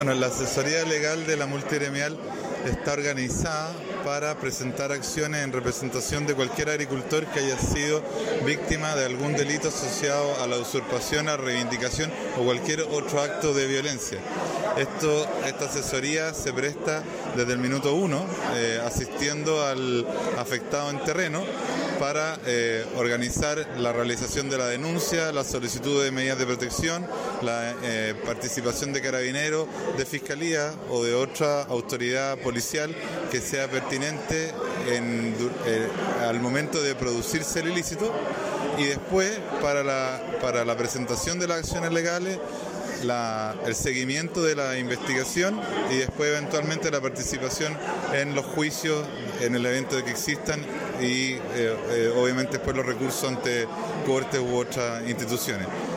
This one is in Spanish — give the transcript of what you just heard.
Bueno, la asesoría legal de la multigremial está organizada para presentar acciones en representación de cualquier agricultor que haya sido víctima de algún delito asociado a la usurpación, a reivindicación o cualquier otro acto de violencia. Esta asesoría se presta desde el minuto 1, asistiendo al afectado en terreno para organizar la realización de la denuncia, la solicitud de medidas de protección, la participación de carabineros, de fiscalía o de otra autoridad policial que sea pertinente al momento de producirse el ilícito, y después para la presentación de las acciones legales, el seguimiento de la investigación y después eventualmente la participación en los juicios en el evento de que existan y obviamente después los recursos ante cortes u otras instituciones.